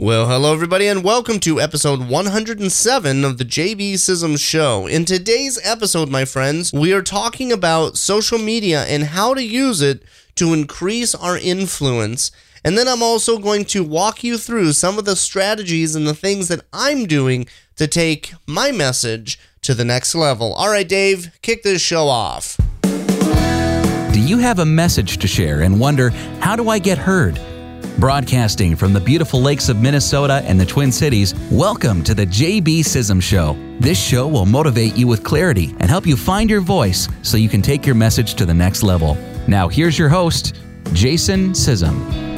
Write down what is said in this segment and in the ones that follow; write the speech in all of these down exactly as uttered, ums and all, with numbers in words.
Well, hello everybody, and welcome to episode one hundred seven of the J B Sism Show. In today's episode, my friends, we are talking about social media and how to use it to increase our influence. And then I'm also going to walk you through some of the strategies and the things that I'm doing to take my message to the next level. All right, Dave, kick this show off. Do you have a message to share and wonder, how do I get heard? Broadcasting from the beautiful lakes of Minnesota and the Twin Cities, welcome to the J B Sism Show. This show will motivate you with clarity and help you find your voice so you can take your message to the next level. Now here's your host, Jason Sism.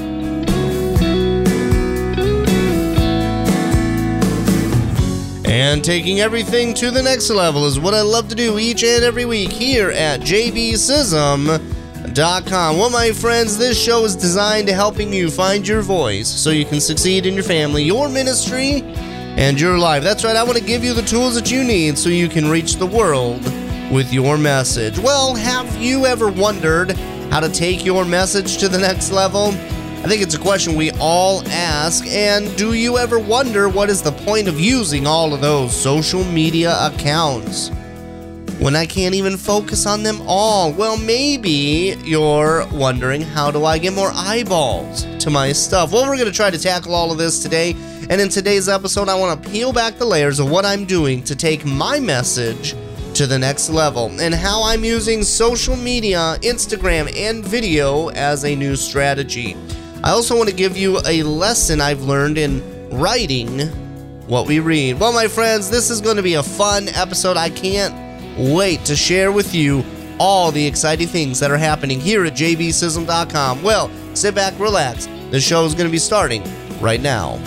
And taking everything to the next level is what I love to do each and every week here at J B Sism dot com. Well, my friends, this show is designed to helping you find your voice so you can succeed in your family, your ministry, and your life. That's right, I want to give you the tools that you need so you can reach the world with your message. Well, have you ever wondered how to take your message to the next level? I think it's a question we all ask. And do you ever wonder what is the point of using all of those social media accounts when I can't even focus on them all? Well, maybe you're wondering, how do I get more eyeballs to my stuff? Well, we're going to try to tackle all of this today. And in today's episode, I want to peel back the layers of what I'm doing to take my message to the next level and how I'm using social media, Instagram, and video as a new strategy. I also want to give you a lesson I've learned in writing what we read. Well, my friends, this is going to be a fun episode. I can't wait to share with you all the exciting things that are happening here at J B Sism dot com. Well, sit back, relax. The show is going to be starting right now.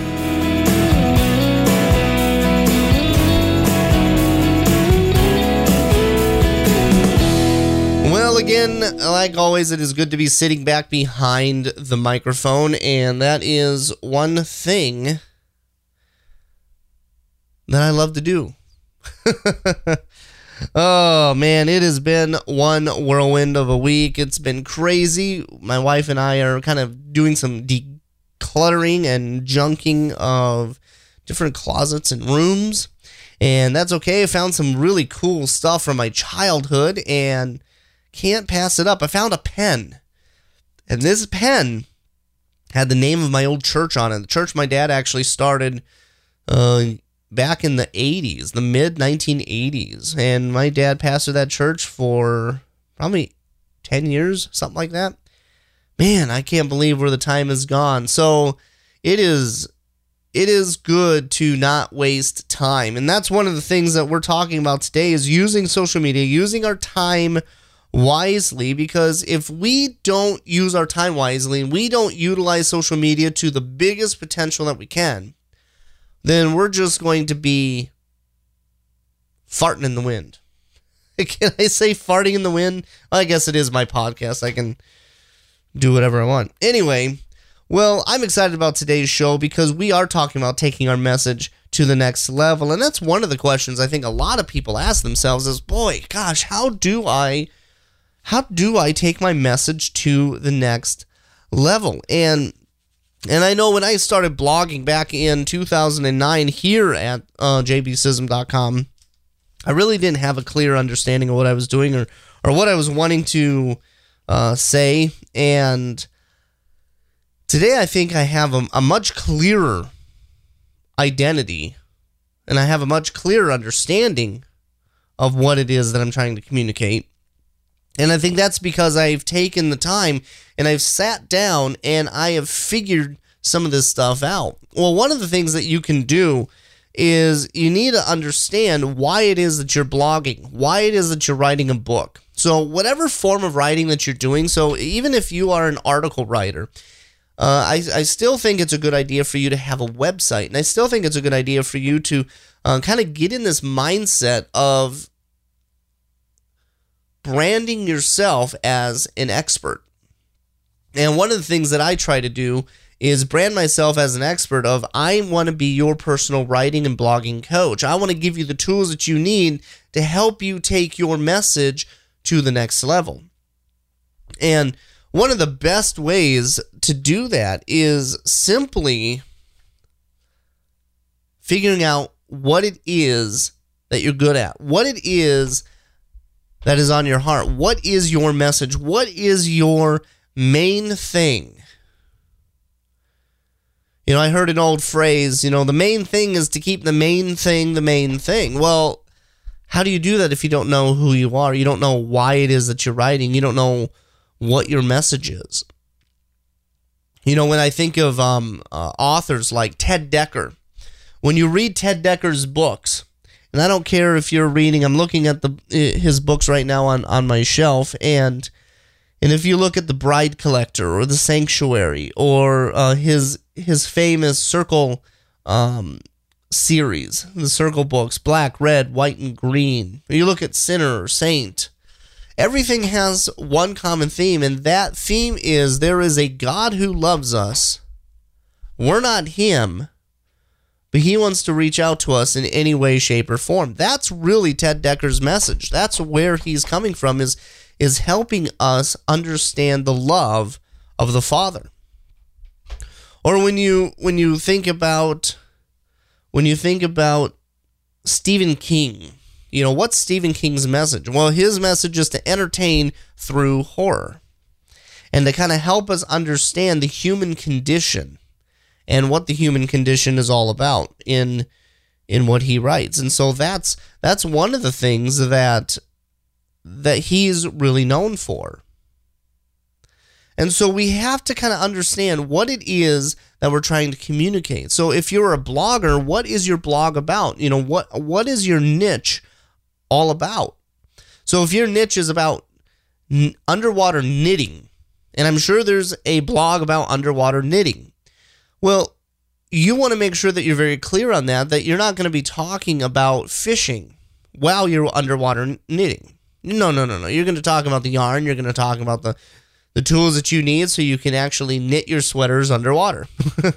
Well, again, like always, it is good to be sitting back behind the microphone, and that is one thing that I love to do. Oh, man, it has been one whirlwind of a week. It's been crazy. My wife and I are kind of doing some decluttering and junking of different closets and rooms, and that's okay. I found some really cool stuff from my childhood, and can't pass it up. I found a pen, and this pen had the name of my old church on it. The church my dad actually started uh, back in the eighties, the mid nineteen eighties, and my dad pastored that church for probably ten years, something like that. Man, I can't believe where the time has gone. So it is it is good to not waste time, and that's one of the things that we're talking about today, is using social media, using our time wisely, because if we don't use our time wisely and we don't utilize social media to the biggest potential that we can, then we're just going to be farting in the wind. Can I say farting in the wind? I guess it is my podcast. I can do whatever I want. Anyway, well, I'm excited about today's show because we are talking about taking our message to the next level. And that's one of the questions I think a lot of people ask themselves is, boy, gosh, how do I How do I take my message to the next level? And and I know when I started blogging back in two thousand nine here at uh, J B Sism dot com, I really didn't have a clear understanding of what I was doing or, or what I was wanting to uh, say. And today I think I have a, a much clearer identity, and I have a much clearer understanding of what it is that I'm trying to communicate. And I think that's because I've taken the time and I've sat down and I have figured some of this stuff out. Well, one of the things that you can do is you need to understand why it is that you're blogging, why it is that you're writing a book. So whatever form of writing that you're doing, so even if you are an article writer, uh, I, I still think it's a good idea for you to have a website. And I still think it's a good idea for you to uh, kind of get in this mindset of branding yourself as an expert. And one of the things that I try to do is brand myself as an expert of, I want to be your personal writing and blogging coach. I want to give you the tools that you need to help you take your message to the next level. And one of the best ways to do that is simply figuring out what it is that you're good at, what it is that is on your heart, what is your message, what is your main thing. You know, I heard an old phrase, you know, the main thing is to keep the main thing the main thing. Well, how do you do that if you don't know who you are? You don't know why it is that you're writing. You don't know what your message is. You know, when I think of um, uh, authors like Ted Dekker, when you read Ted Dekker's books, and I don't care if you're reading, I'm looking at the his books right now on, on my shelf, and and if you look at The Bride Collector or The Sanctuary or uh, his his famous Circle um, series, the Circle books, Black, Red, White, and Green, or you look at Sinner or Saint, everything has one common theme, and that theme is there is a God who loves us. We're not him, but he wants to reach out to us in any way, shape, or form. That's really Ted Dekker's message. That's where he's coming from, is, is helping us understand the love of the Father. Or when you when you think about when you think about Stephen King, you know, what's Stephen King's message? Well, his message is to entertain through horror and to kind of help us understand the human condition and what the human condition is all about in in what he writes. And so that's that's one of the things that that he's really known for. And so we have to kind of understand what it is that we're trying to communicate. So if you're a blogger, what is your blog about? You know, what what is your niche all about? So if your niche is about n- underwater knitting, and I'm sure there's a blog about underwater knitting, well, you want to make sure that you're very clear on that, that you're not going to be talking about fishing while you're underwater knitting. No, no, no, no. You're going to talk about the yarn. You're going to talk about the, the tools that you need so you can actually knit your sweaters underwater.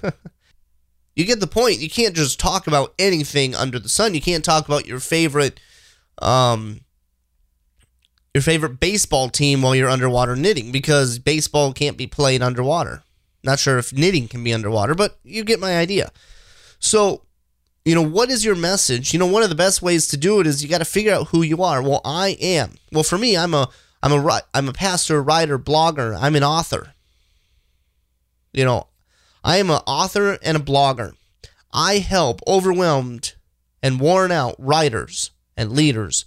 You get the point. You can't just talk about anything under the sun. You can't talk about your favorite um, your favorite baseball team while you're underwater knitting, because baseball can't be played underwater. Not sure if knitting can be underwater, but you get my idea. So, you know, what is your message? You know, one of the best ways to do it is you got to figure out who you are. Well, I am. Well, for me, I'm a I'm a I'm a pastor, writer, blogger. I'm an author. You know, I am an author and a blogger. I help overwhelmed and worn out writers and leaders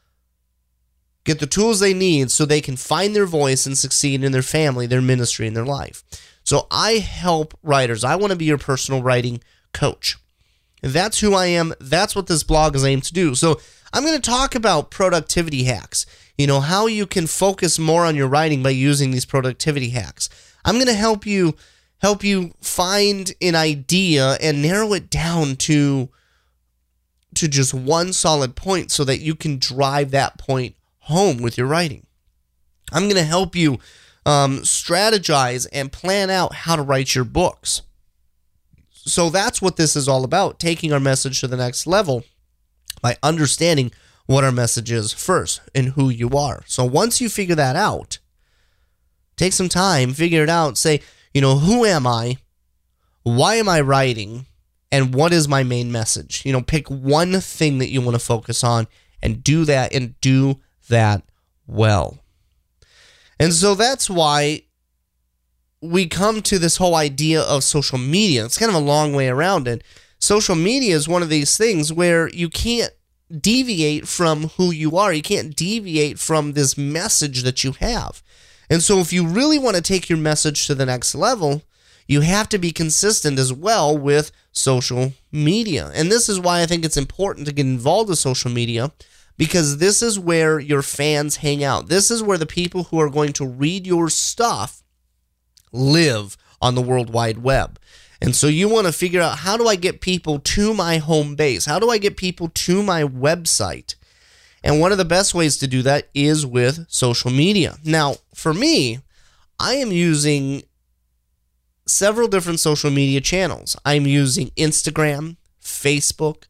get the tools they need so they can find their voice and succeed in their family, their ministry, and their life. So I help writers. I want to be your personal writing coach. That's who I am. That's what this blog is aimed to do. So I'm going to talk about productivity hacks. You know, how you can focus more on your writing by using these productivity hacks. I'm going to help you help you find an idea and narrow it down to, to just one solid point so that you can drive that point home with your writing. I'm going to help you um, strategize and plan out how to write your books. So that's what this is all about, taking our message to the next level by understanding what our message is first and who you are. So once you figure that out, take some time, figure it out, say, you know, who am I? Why am I writing? And what is my main message? You know, pick one thing that you want to focus on and do that and do that well. And so that's why we come to this whole idea of social media. It's kind of a long way around it. Social media is one of these things where you can't deviate from who you are. You can't deviate from this message that you have. And so if you really want to take your message to the next level, you have to be consistent as well with social media. And this is why I think it's important to get involved with social media, because this is where your fans hang out. This is where the people who are going to read your stuff live on the World Wide Web. And so you want to figure out, how do I get people to my home base? How do I get people to my website? And one of the best ways to do that is with social media. Now, for me, I am using several different social media channels. I'm using Instagram, Facebook,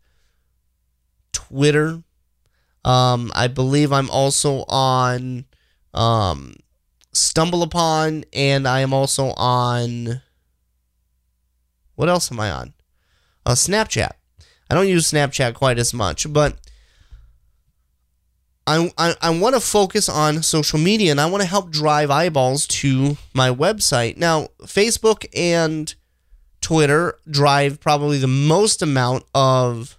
Twitter. Um, I believe I'm also on um, StumbleUpon, and I am also on, what else am I on? Uh, Snapchat. I don't use Snapchat quite as much, but I, I, I want to focus on social media, and I want to help drive eyeballs to my website. Now, Facebook and Twitter drive probably the most amount of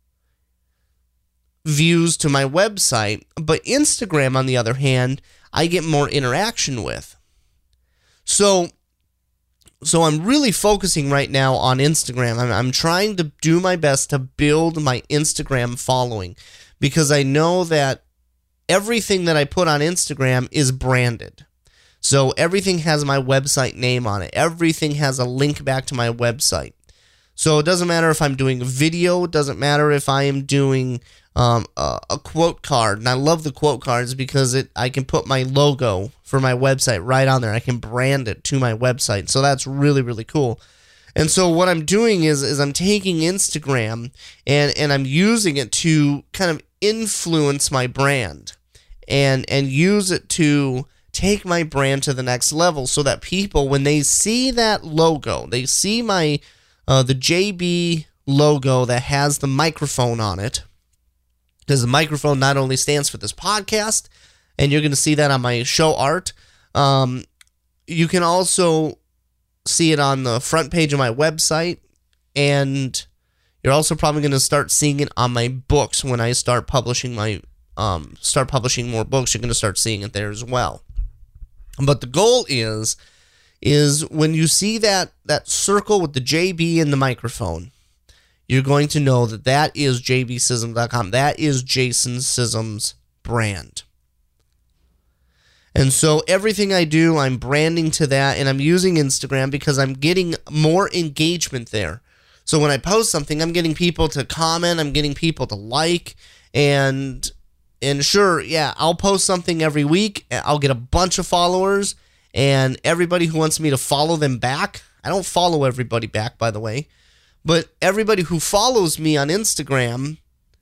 views to my website, but Instagram, on the other hand, I get more interaction with. So, so I'm really focusing right now on Instagram. I'm, I'm trying to do my best to build my Instagram following, because I know that everything that I put on Instagram is branded. So everything has my website name on it. Everything has a link back to my website. So it doesn't matter if I'm doing a video. It doesn't matter if I am doing um, a, a quote card. And I love the quote cards because it I can put my logo for my website right on there. I can brand it to my website. So that's really, really cool. And so what I'm doing is, is I'm taking Instagram and, and I'm using it to kind of influence my brand and, and use it to take my brand to the next level, so that people, when they see that logo, they see my uh, the J B logo that has the microphone on it, because the microphone not only stands for this podcast, and you're going to see that on my show art, um, you can also see it on the front page of my website, and you're also probably going to start seeing it on my books when I start publishing my um, start publishing more books. You're going to start seeing it there as well. But the goal is, is when you see that, that circle with the J B and the microphone, you're going to know that that is j b sism dot com. That is Jason Sism's brand. And so everything I do, I'm branding to that, and I'm using Instagram because I'm getting more engagement there. So when I post something, I'm getting people to comment, I'm getting people to like, and... And sure, yeah, I'll post something every week. I'll get a bunch of followers, and everybody who wants me to follow them back. I don't follow everybody back, by the way. But everybody who follows me on Instagram,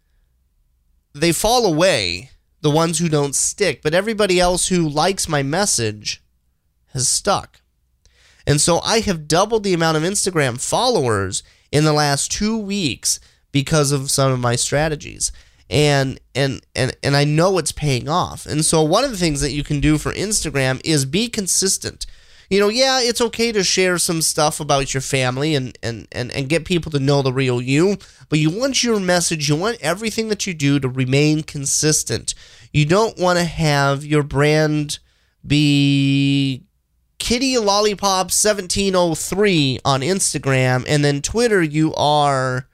they fall away, the ones who don't stick. But everybody else who likes my message has stuck. And so I have doubled the amount of Instagram followers in the last two weeks because of some of my strategies. And and and and I know it's paying off. And so one of the things that you can do for Instagram is be consistent. You know, yeah, it's okay to share some stuff about your family and, and, and, and get people to know the real you, but you want your message, you want everything that you do to remain consistent. You don't want to have your brand be Kitty Lollipop seventeen oh three on Instagram, and then Twitter you are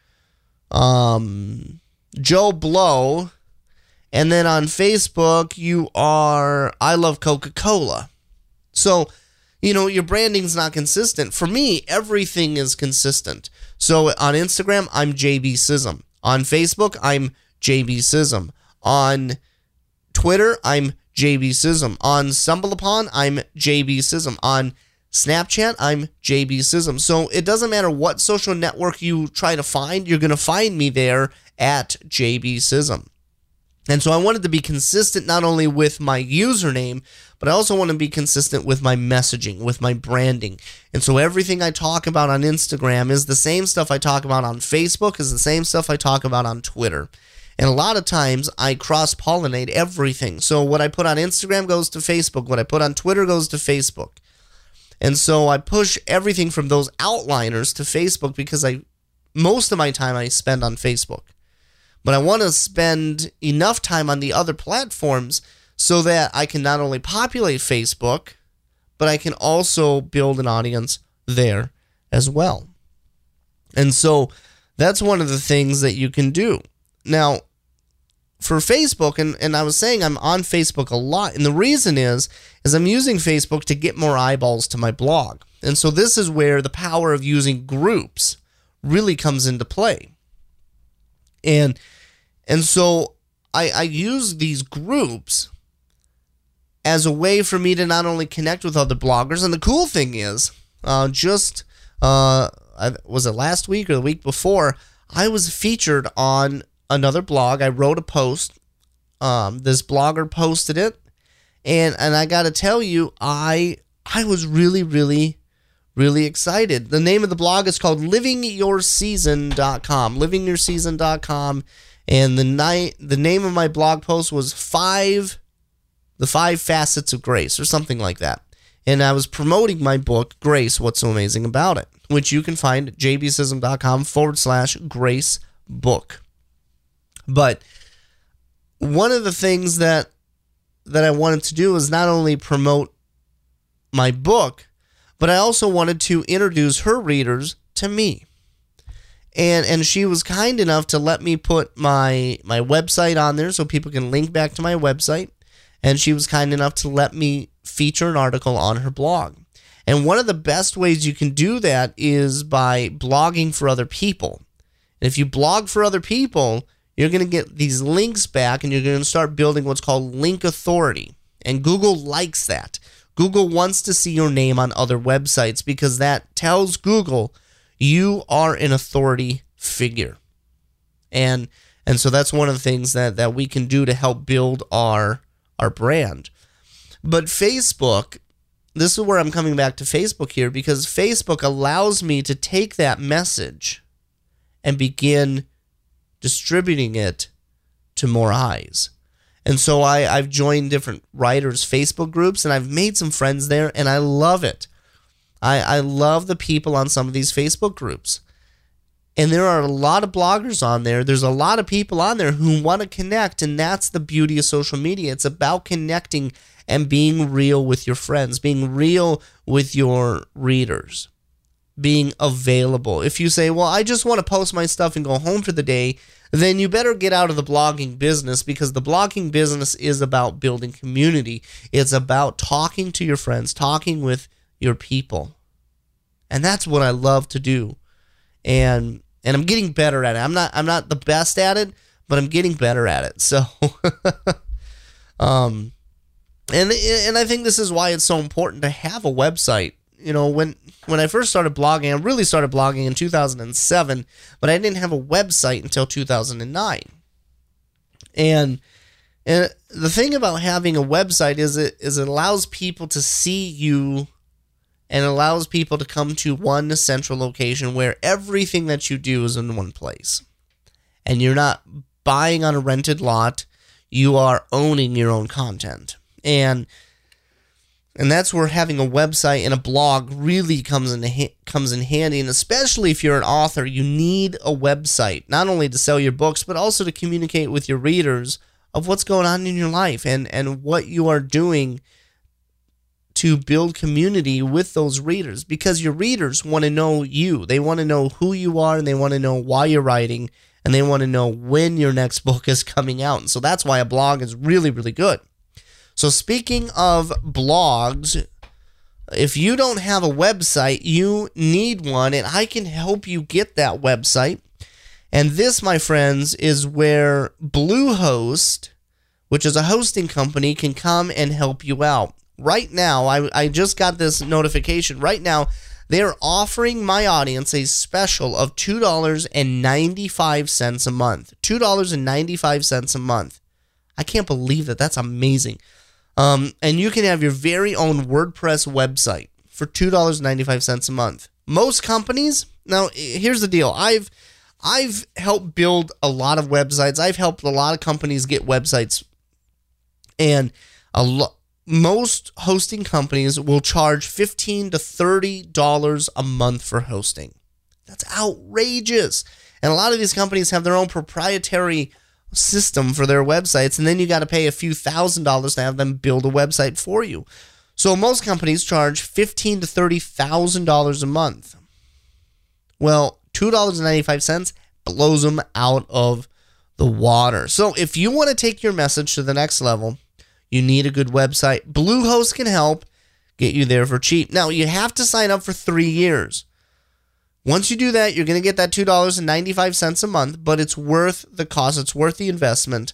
um Joe Blow, and then on Facebook you are I Love Coca-Cola. So, you know, your branding's not consistent. For me, everything is consistent. So on Instagram, I'm J B Sism. On Facebook, I'm J B Sism. On Twitter, I'm J B Sism. On StumbleUpon, I'm J B Sism. On Snapchat, I'm J B Sism. So it doesn't matter what social network you try to find, you're going to find me there at J B Sism. And so I wanted to be consistent not only with my username, but I also want to be consistent with my messaging, with my branding. And so everything I talk about on Instagram is the same stuff I talk about on Facebook, is the same stuff I talk about on Twitter. And a lot of times I cross-pollinate everything. So what I put on Instagram goes to Facebook. What I put on Twitter goes to Facebook. And so I push everything from those outliners to Facebook because I most of my time I spend on Facebook. But I want to spend enough time on the other platforms so that I can not only populate Facebook, but I can also build an audience there as well. And so that's one of the things that you can do. Now, for Facebook, and, and I was saying I'm on Facebook a lot, and the reason is, is I'm using Facebook to get more eyeballs to my blog. And so this is where the power of using groups really comes into play. And and so I, I use these groups as a way for me to not only connect with other bloggers, and the cool thing is, uh, just, uh, was it last week or the week before, I was featured on another blog. I wrote a post. Um, this blogger posted it, and and I got to tell you, I I was really, really, really excited. The name of the blog is called living your season dot com. living your season dot com. And the night, the name of my blog post was five, the five facets of grace, or something like that. And I was promoting my book, Grace, What's So Amazing About It, which you can find at jbsism.com forward slash grace book. But one of the things that that I wanted to do is not only promote my book, but I also wanted to introduce her readers to me. And and she was kind enough to let me put my my website on there so people can link back to my website. And she was kind enough to let me feature an article on her blog. And one of the best ways you can do that is by blogging for other people. And if you blog for other people, you're going to get these links back, and you're going to start building what's called link authority. And Google likes that. Google wants to see your name on other websites because that tells Google you are an authority figure. And and so that's one of the things that, that we can do to help build our, our brand. But Facebook, this is where I'm coming back to Facebook here, because Facebook allows me to take that message and begin distributing it to more eyes. And so I, I've joined different writers' Facebook groups, and I've made some friends there, and I love it. I, I love the people on some of these Facebook groups. And there are a lot of bloggers on there. There's a lot of people on there who want to connect, and that's the beauty of social media. It's about connecting and being real with your friends, being real with your readers, being available. If you say, well, I just want to post my stuff and go home for the day, then you better get out of the blogging business, because the blogging business is about building community. It's about talking to your friends, talking with your people. And that's what I love to do. And and I'm getting better at it. I'm not I'm not the best at it, but I'm getting better at it. So um and and I think this is why it's so important to have a website. You know, when when I first started blogging, I really started blogging in two thousand seven, but I didn't have a website until two thousand nine. And and the thing about having a website is it is it allows people to see you, and allows people to come to one central location where everything that you do is in one place. And you're not buying on a rented lot, you are owning your own content. And And that's where having a website and a blog really comes in ha- comes in handy. And especially if you're an author, you need a website, not only to sell your books, but also to communicate with your readers of what's going on in your life and, and what you are doing to build community with those readers. Because your readers want to know you. They want to know who you are, and they want to know why you're writing, and they want to know when your next book is coming out. And so that's why a blog is really, really good. So speaking of blogs, if you don't have a website, you need one, and I can help you get that website. And this, my friends, is where Bluehost, which is a hosting company, can come and help you out. Right now, I, I just got this notification. Right now, they're offering my audience a special of two dollars and ninety-five cents a month. two dollars and ninety-five cents a month. I can't believe that. That's amazing. Um, and you can have your very own WordPress website for two dollars and ninety-five cents a month. Most companies, now here's the deal. I've I've helped build a lot of websites. I've helped a lot of companies get websites. And a lo- most hosting companies will charge fifteen to thirty dollars a month for hosting. That's outrageous. And a lot of these companies have their own proprietary system for their websites, and then you got to pay a few thousand dollars to have them build a website for you. So most companies charge fifteen to thirty thousand dollars a month. Well, two dollars and ninety-five cents blows them out of the water. So if you want to take your message to the next level, you need a good website. Bluehost can help get you there for cheap. Now, you have to sign up for three years. Once you do that, you're going to get that two dollars and ninety-five cents a month, but it's worth the cost. It's worth the investment.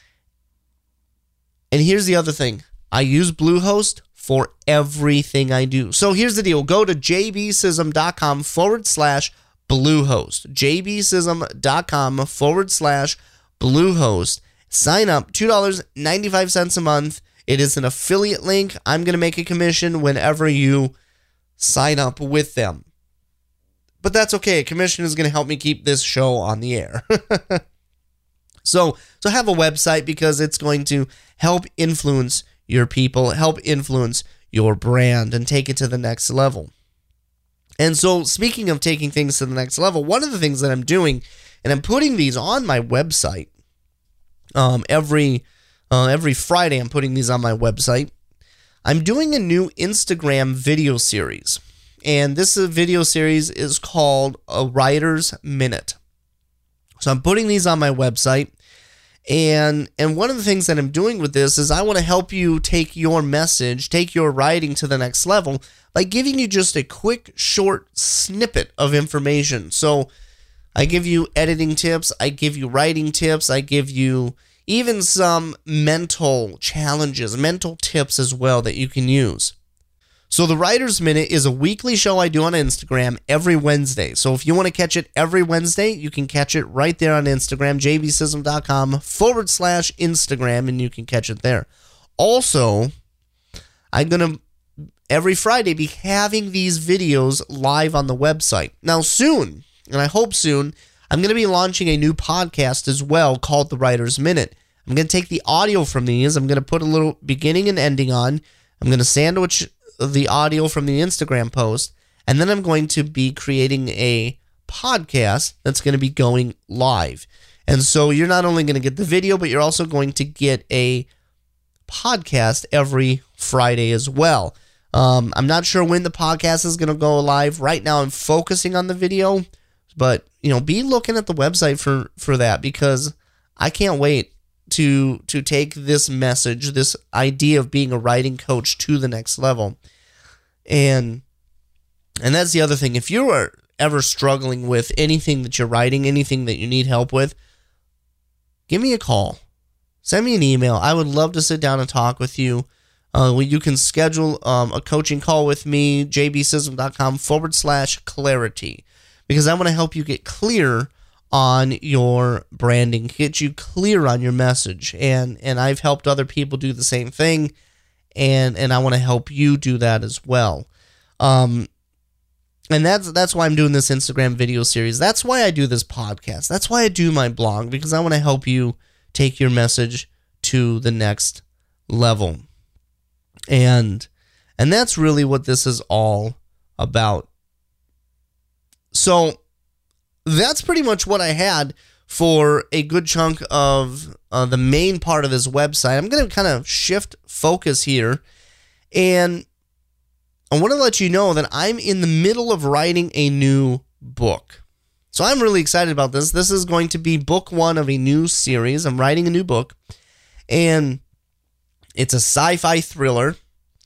And here's the other thing. I use Bluehost for everything I do. So here's the deal. Go to jbsism.com forward slash Bluehost. jbsism.com forward slash Bluehost. Sign up, two dollars and ninety-five cents a month. It is an affiliate link. I'm going to make a commission whenever you sign up with them. But that's okay. A commission is going to help me keep this show on the air. so, so have a website because it's going to help influence your people, help influence your brand, and take it to the next level. And so, speaking of taking things to the next level, one of the things that I'm doing, and I'm putting these on my website um, every uh, every Friday. I'm putting these on my website. I'm doing a new Instagram video series. And this video series is called A Writer's Minute. So I'm putting these on my website. And and one of the things that I'm doing with this is I want to help you take your message, take your writing to the next level by giving you just a quick, short snippet of information. So I give you editing tips, I give you writing tips, I give you even some mental challenges, mental tips as well that you can use. So the Writer's Minute is a weekly show I do on Instagram every Wednesday. So if you want to catch it every Wednesday, you can catch it right there on Instagram, jbsism.com forward slash Instagram, and you can catch it there. Also, I'm going to, every Friday, be having these videos live on the website. Now soon, and I hope soon, I'm going to be launching a new podcast as well called The Writer's Minute. I'm going to take the audio from these. I'm going to put a little beginning and ending on. I'm going to sandwich the audio from the Instagram post, and then I'm going to be creating a podcast that's going to be going live. And so you're not only going to get the video, but you're also going to get a podcast every Friday as well. Um, I'm not sure when the podcast is going to go live. Right now I'm focusing on the video, but you know, be looking at the website for, for that, because I can't wait to to take this message, this idea of being a writing coach to the next level. And and that's the other thing. If you are ever struggling with anything that you're writing, anything that you need help with, give me a call. Send me an email. I would love to sit down and talk with you. Uh, you can schedule um, a coaching call with me, jbsism.com forward slash clarity, because I want to help you get clear on your branding, get you clear on your message. And and I've helped other people do the same thing, and and I want to help you do that as well. Um, and that's that's why I'm doing this Instagram video series. That's why I do this podcast. That's why I do my blog, because I want to help you take your message to the next level. And and that's really what this is all about. So that's pretty much what I had for a good chunk of uh, the main part of this website. I'm going to kind of shift focus here, and I want to let you know that I'm in the middle of writing a new book. So I'm really excited about this. This is going to be book one of a new series. I'm writing a new book, and it's a sci-fi thriller,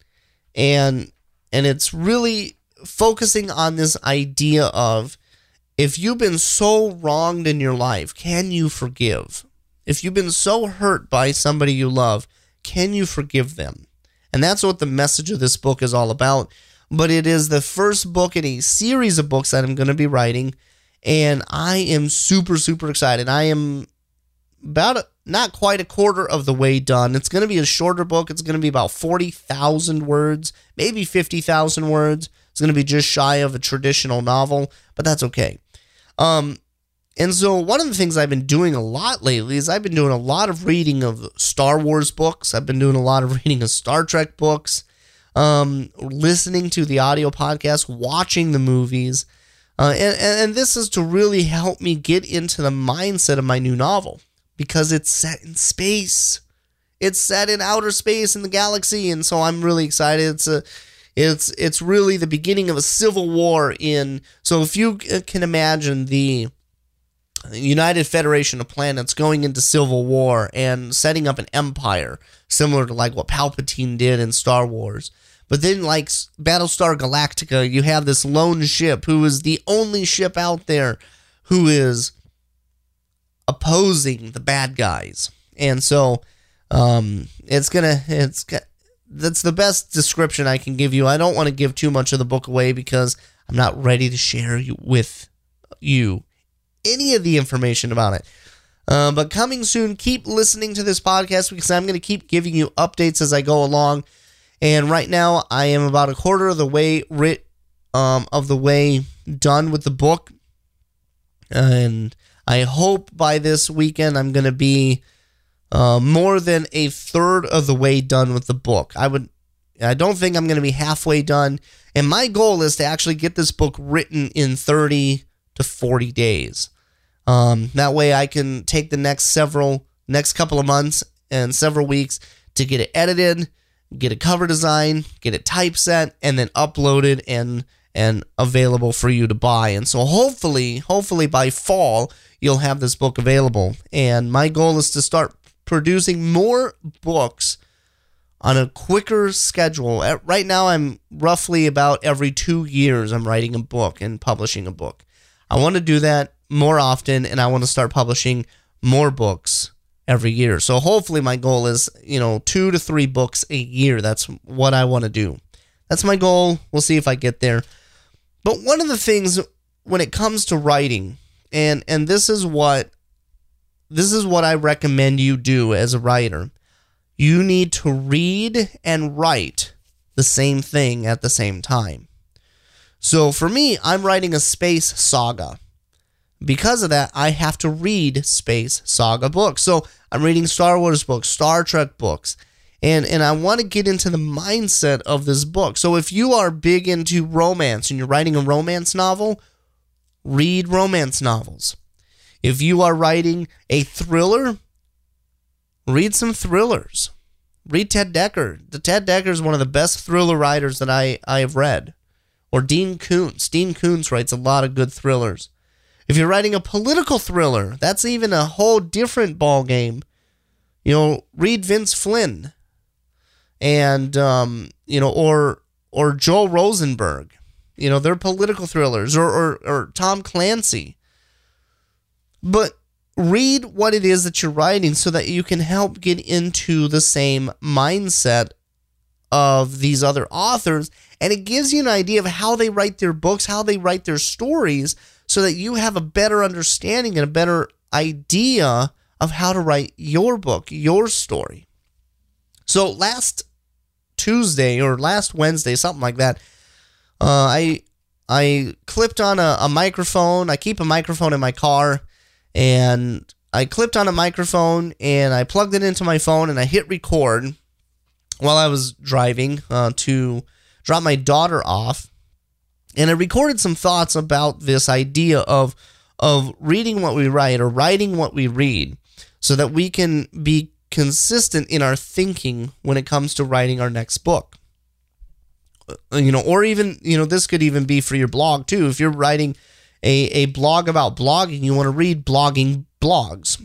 and and it's really focusing on this idea of, if you've been so wronged in your life, can you forgive? If you've been so hurt by somebody you love, can you forgive them? And that's what the message of this book is all about. But it is the first book in a series of books that I'm going to be writing, and I am super, super excited. I am about a, not quite a quarter of the way done. It's going to be a shorter book. It's going to be about forty thousand words, maybe fifty thousand words. It's going to be just shy of a traditional novel, but that's okay. Um, and so one of the things I've been doing a lot lately is I've been doing a lot of reading of Star Wars books. I've been doing a lot of reading of Star Trek books, um, listening to the audio podcast, watching the movies. Uh, and, and this is to really help me get into the mindset of my new novel, because it's set in space. It's set in outer space in the galaxy. And so I'm really excited. It's a, It's it's really the beginning of a civil war in, so if you can imagine the United Federation of Planets going into civil war and setting up an empire, similar to like what Palpatine did in Star Wars. But then like Battlestar Galactica, you have this lone ship who is the only ship out there who is opposing the bad guys. And so um, it's gonna, it's that's the best description I can give you. I don't want to give too much of the book away because I'm not ready to share with you any of the information about it. Uh, but coming soon, keep listening to this podcast, because I'm going to keep giving you updates as I go along. And right now, I am about a quarter of the way writ- um, of the way done with the book. And I hope by this weekend I'm going to be uh, more than a third of the way done with the book. I would, I don't think I'm going to be halfway done. And my goal is to actually get this book written in thirty to forty days. Um, that way I can take the next several, next couple of months and several weeks to get it edited, get a cover design, get it typeset, and then uploaded and and available for you to buy. And so hopefully, hopefully by fall, you'll have this book available. And my goal is to start producing more books on a quicker schedule. Right now, I'm roughly about every two years, I'm writing a book and publishing a book. I want to do that more often, and I want to start publishing more books every year. So hopefully my goal is, you know, two to three books a year. That's what I want to do. That's my goal. We'll see if I get there. But one of the things when it comes to writing, and and this is what this is what I recommend you do as a writer, you need to read and write the same thing at the same time. So for me, I'm writing a space saga. Because of that, I have to read space saga books. So I'm reading Star Wars books, Star Trek books, and, and I want to get into the mindset of this book. So if you are big into romance and you're writing a romance novel, read romance novels. If you are writing a thriller, read some thrillers. Read Ted Dekker. The Ted Dekker is one of the best thriller writers that I, I have read. Or Dean Koontz. Dean Koontz writes a lot of good thrillers. If you're writing a political thriller, that's even a whole different ball game. You know, read Vince Flynn, and um, you know, or or Joel Rosenberg. You know, they're political thrillers, or or, or Tom Clancy. But read what it is that you're writing so that you can help get into the same mindset of these other authors, and it gives you an idea of how they write their books, how they write their stories, so that you have a better understanding and a better idea of how to write your book, your story. So last Tuesday or last Wednesday, something like that, uh, I I clipped on a, a microphone. I keep a microphone in my car, and I clipped on a microphone, and I plugged it into my phone, and I hit record while I was driving uh, to drop my daughter off. And I recorded some thoughts about this idea of, of reading what we write or writing what we read so that we can be consistent in our thinking when it comes to writing our next book. You know, or even, you know, this could even be for your blog too. If you're writing a, a blog about blogging, you want to read blogging blogs.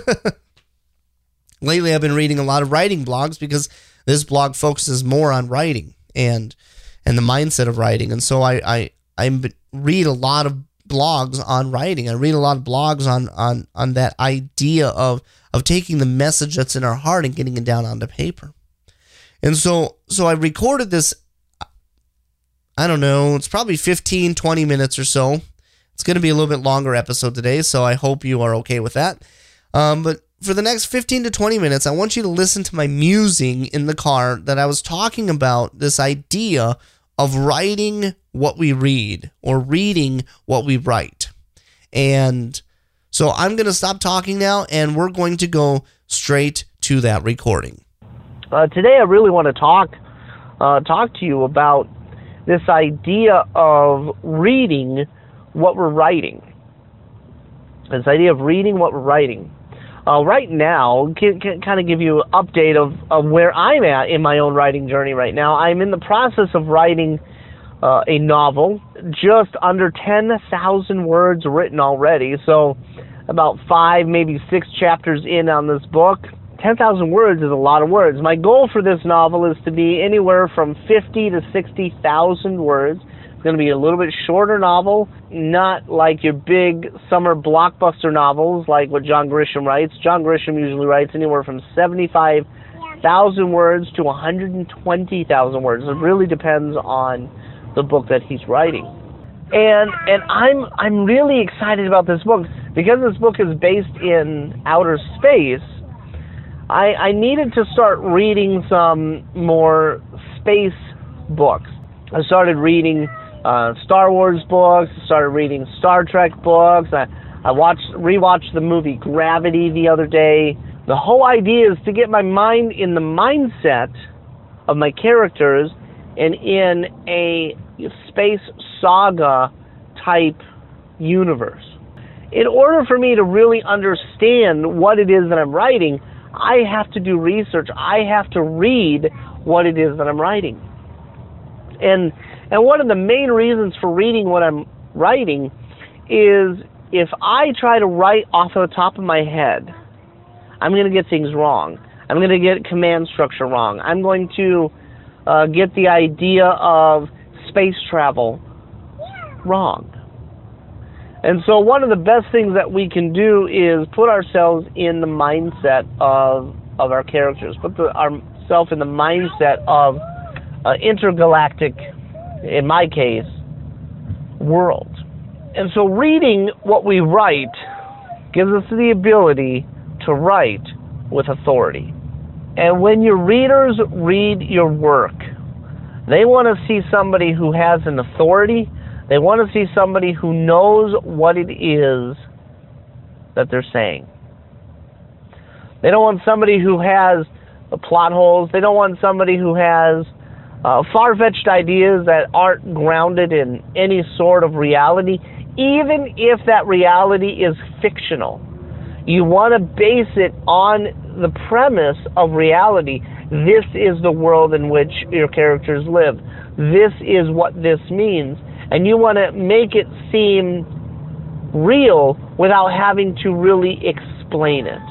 Lately, I've been reading a lot of writing blogs because this blog focuses more on writing and and the mindset of writing. And so I, I, I read a lot of blogs on writing. I read a lot of blogs on, on, on that idea of, of taking the message that's in our heart and getting it down onto paper. And so, so I recorded this, I don't know, it's probably fifteen, twenty minutes or so. It's going to be a little bit longer episode today, so I hope you are okay with that. Um, but for the next fifteen to twenty minutes, I want you to listen to my musing in the car that I was talking about this idea of writing what we read or reading what we write. And so I'm going to stop talking now, and we're going to go straight to that recording. Uh, today I really want to talk uh, talk to you about this idea of reading what we're writing. This idea of reading what we're writing. Uh, right now, can, can kind of give you an update of, of where I'm at in my own writing journey right now. I'm in the process of writing uh, a novel, just under ten thousand words written already, so about five, maybe six chapters in on this book. ten thousand words is a lot of words. My goal for this novel is to be anywhere from fifty to sixty thousand words. It's going to be a little bit shorter novel, not like your big summer blockbuster novels like what John Grisham writes. John Grisham usually writes anywhere from seventy-five thousand words to one hundred twenty thousand words. It really depends on the book that he's writing. And and I'm I'm really excited about this book because this book is based in outer space. I, I needed to start reading some more space books. I started reading uh, Star Wars books. I started reading Star Trek books. I, I watched, rewatched the movie Gravity the other day. The whole idea is to get my mind in the mindset of my characters and in a space saga type universe. In order for me to really understand what it is that I'm writing, I have to do research. I have to read what it is that I'm writing. And and one of the main reasons for reading what I'm writing is if I try to write off the top of my head, I'm going to get things wrong. I'm going to get command structure wrong. I'm going to uh, get the idea of space travel wrong. And so one of the best things that we can do is put ourselves in the mindset of of our characters, put the, ourselves in the mindset of uh, intergalactic, in my case, world. And so reading what we write gives us the ability to write with authority. And when your readers read your work, they want to see somebody who has an authority. They want to see somebody who knows what it is that they're saying. They don't want somebody who has uh, plot holes. They don't want somebody who has uh, far-fetched ideas that aren't grounded in any sort of reality, even if that reality is fictional. You want to base it on the premise of reality. This is the world in which your characters live. This is what this means. And you want to make it seem real without having to really explain it.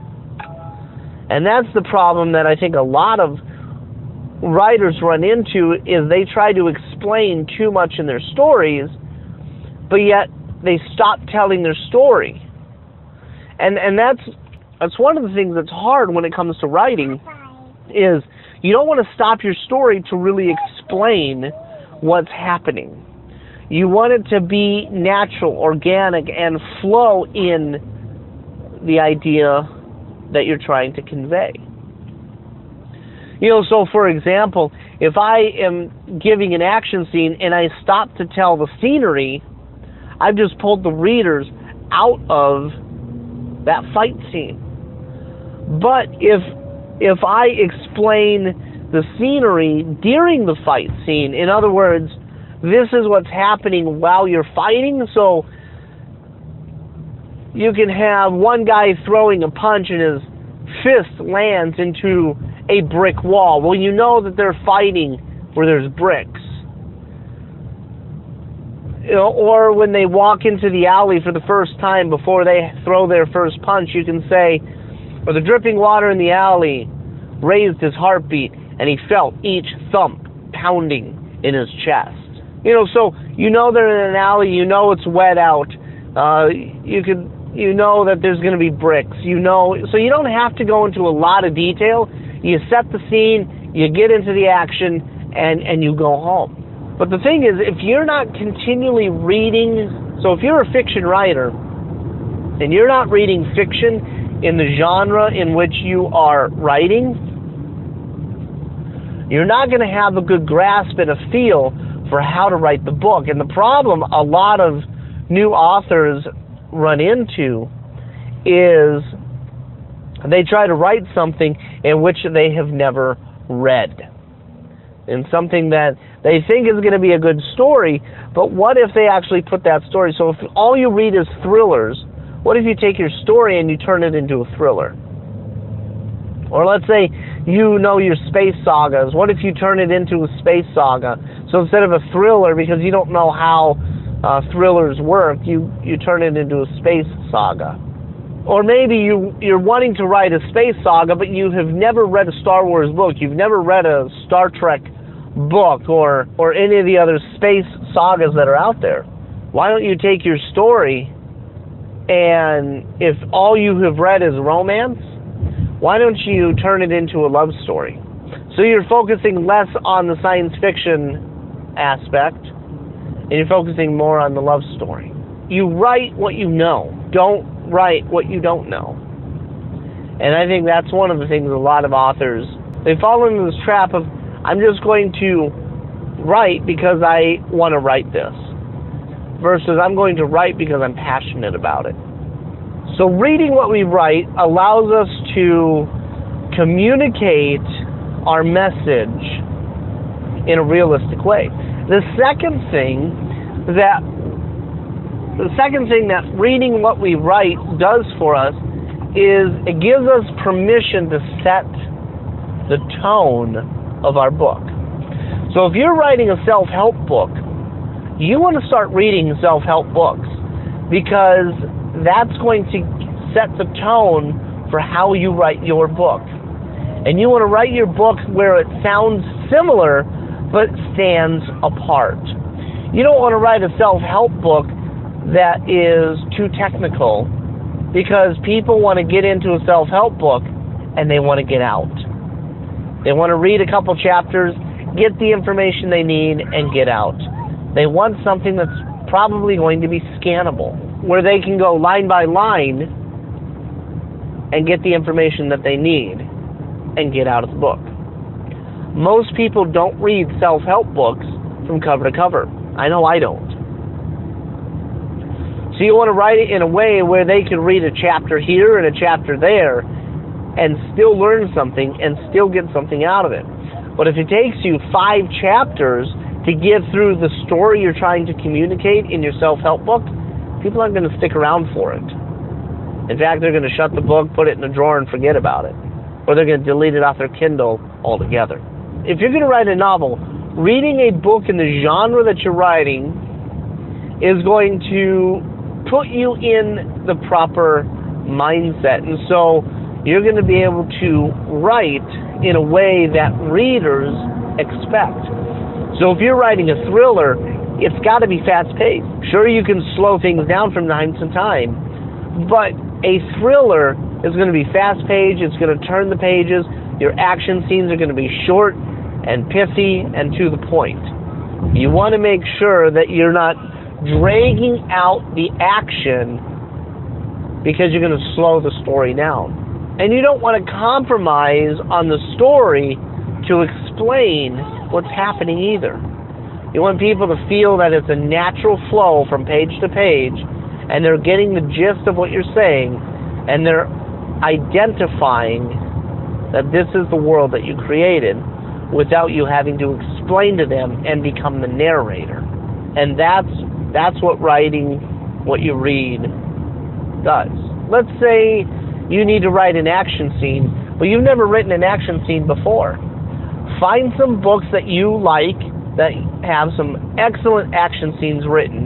And that's the problem that I think a lot of writers run into, is they try to explain too much in their stories, but yet they stop telling their story. And and that's that's one of the things that's hard when it comes to writing, is you don't want to stop your story to really explain what's happening. You want it to be natural, organic, and flow in the idea that you're trying to convey. You know, so for example, if I am giving an action scene and I stop to tell the scenery, I've just pulled the readers out of that fight scene. But if if I explain the scenery during the fight scene, in other words, this is what's happening while you're fighting, so you can have one guy throwing a punch and his fist lands into a brick wall. Well, you know that they're fighting where there's bricks. You know, or when they walk into the alley for the first time before they throw their first punch, you can say, or the dripping water in the alley raised his heartbeat and he felt each thump pounding in his chest. You know, so you know they're in an alley, you know it's wet out, uh, you could, you know that there's going to be bricks, you know, so you don't have to go into a lot of detail. You set the scene, you get into the action, and, and you go home. But the thing is, if you're not continually reading, so if you're a fiction writer, and you're not reading fiction in the genre in which you are writing, you're not going to have a good grasp and a feel for how to write the book. And the problem a lot of new authors run into is they try to write something in which they have never read, and something that they think is going to be a good story, but what if they actually put that story? So if all you read is thrillers, what if you take your story and you turn it into a thriller? Or let's say you know your space sagas. What if you turn it into a space saga? So instead of a thriller, because you don't know how uh, thrillers work, you, you turn it into a space saga. Or maybe you, you're wanting to write a space saga, but you have never read a Star Wars book. You've never read a Star Trek book or, or any of the other space sagas that are out there. Why don't you take your story, and if all you have read is romance, why don't you turn it into a love story? So you're focusing less on the science fiction aspect, and you're focusing more on the love story. You write what you know. Don't write what you don't know. And I think that's one of the things a lot of authors, they fall into this trap of, I'm just going to write because I want to write this versus I'm going to write because I'm passionate about it. So reading what we write allows us to communicate our message in a realistic way. The second thing that the second thing that reading what we write does for us is it gives us permission to set the tone of our book. So if you're writing a self-help book, you want to start reading self-help books because that's going to set the tone for how you write your book. And you want to write your book where it sounds similar but stands apart. You don't want to write a self-help book that is too technical because people want to get into a self-help book and they want to get out. They want to read a couple chapters, get the information they need, and get out. They want something that's probably going to be scannable, where they can go line by line and get the information that they need and get out of the book. Most people don't read self-help books from cover to cover. I know I don't. So you want to write it in a way where they can read a chapter here and a chapter there and still learn something and still get something out of it. But if it takes you five chapters to get through the story you're trying to communicate in your self-help book, people aren't going to stick around for it. In fact, they're going to shut the book, put it in a drawer, and forget about it. Or they're going to delete it off their Kindle altogether. If you're going to write a novel, reading a book in the genre that you're writing is going to put you in the proper mindset. And so you're going to be able to write in a way that readers expect. So if you're writing a thriller, it's got to be fast-paced. Sure, you can slow things down from time to time, but a thriller is going to be fast-paced. It's going to turn the pages. Your action scenes are going to be short and pithy and to the point. You want to make sure that you're not dragging out the action because you're going to slow the story down. And you don't want to compromise on the story to explain what's happening either. You want people to feel that it's a natural flow from page to page and they're getting the gist of what you're saying and they're identifying that this is the world that you created without you having to explain to them and become the narrator. And that's that's what writing what you read does. Let's say you need to write an action scene, but you've never written an action scene before. Find some books that you like that have some excellent action scenes written.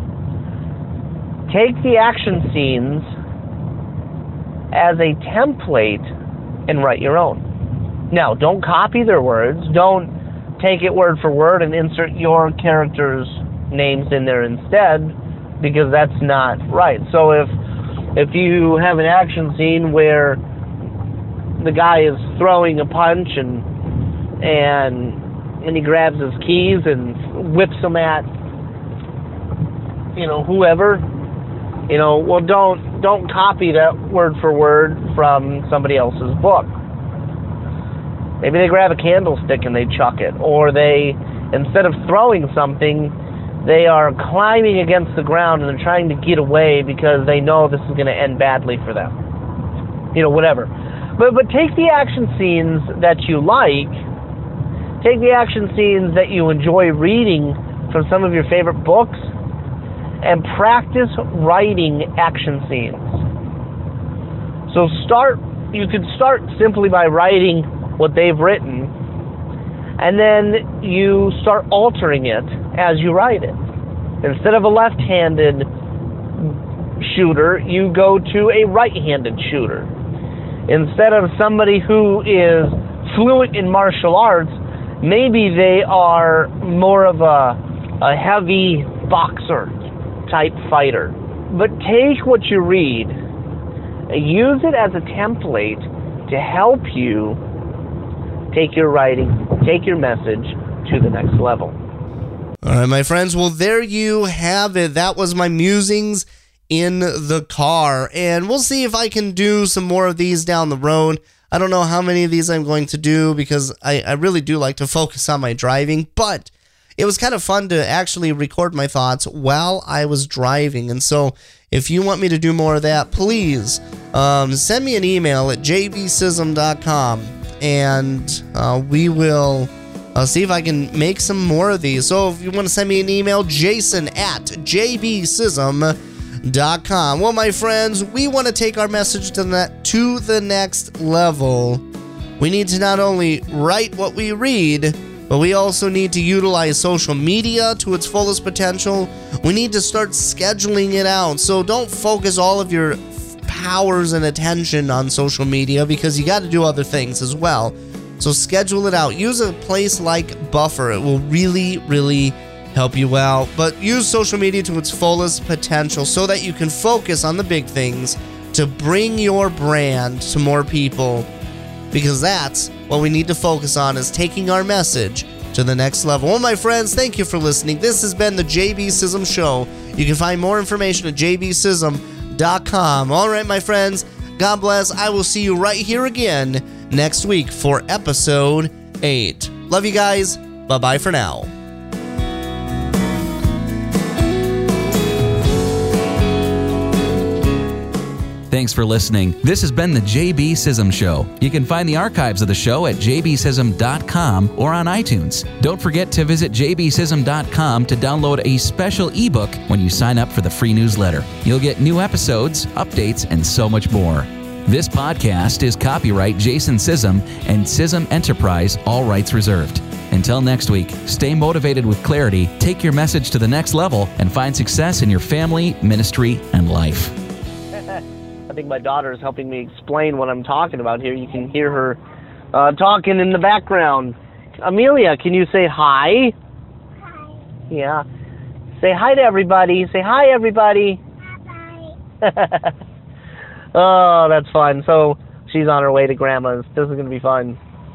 Take the action scenes as a template and write your own. Now, don't copy their words. Don't take it word for word and insert your characters' names in there instead, because that's not right. So if if you have an action scene where the guy is throwing a punch and and and he grabs his keys and whips them at, you know, whoever, you know, well, don't don't copy that word for word from somebody else's book. Maybe they grab a candlestick and they chuck it, or they, instead of throwing something, they are climbing against the ground and they're trying to get away because they know this is going to end badly for them. You know, whatever. But but take the action scenes that you like, take the action scenes that you enjoy reading from some of your favorite books, and practice writing action scenes. So start, you could start simply by writing what they've written, and then you start altering it as you write it. Instead of a left-handed shooter, you go to a right-handed shooter. Instead of somebody who is fluent in martial arts, maybe they are more of a, a heavy boxer type fighter. But take what you read, use it as a template to help you take your writing, take your message to the next level. All right, my friends. Well, there you have it. That was my musings in the car. And we'll see if I can do some more of these down the road. I don't know how many of these I'm going to do because I, I really do like to focus on my driving. But it was kind of fun to actually record my thoughts while I was driving. And so if you want me to do more of that, please um, send me an email at j b sism dot com, and uh, we will uh, see if I can make some more of these. So if you want to send me an email, jason at j b sism dot com. Well, my friends, we want to take our message to the, to the next level. We need to not only write what we read, but we also need to utilize social media to its fullest potential. We need to start scheduling it out. So don't focus all of your powers and attention on social media, because you got to do other things as well. So schedule it out. Use a place like Buffer. It will really, really help you out. But use social media to its fullest potential so that you can focus on the big things to bring your brand to more people. Because that's what we need to focus on, is taking our message to the next level. Well, my friends, thank you for listening. This has been the J B Sism Show. You can find more information at j b sism dot com. All right, my friends, God bless. I will see you right here again next week for episode eight. Love you guys. Bye-bye for now. Thanks for listening. This has been the J B Sism Show. You can find the archives of the show at j b sism dot com or on iTunes. Don't forget to visit j b sism dot com to download a special ebook when you sign up for the free newsletter. You'll get new episodes, updates, and so much more. This podcast is copyright Jason Sism and Sism Enterprise, all rights reserved. Until next week, stay motivated with clarity, take your message to the next level, and find success in your family, ministry, and life. I think my daughter is helping me explain what I'm talking about here. You can hear her uh, talking in the background. Amelia, can you say hi? Hi. Yeah. Say hi to everybody. Say hi, everybody. Hi. Oh, that's fun. So she's on her way to Grandma's. This is going to be fun.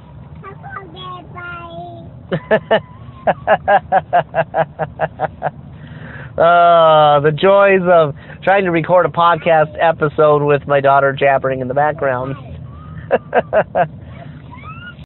Uh, the joys of trying to record a podcast episode with my daughter jabbering in the background.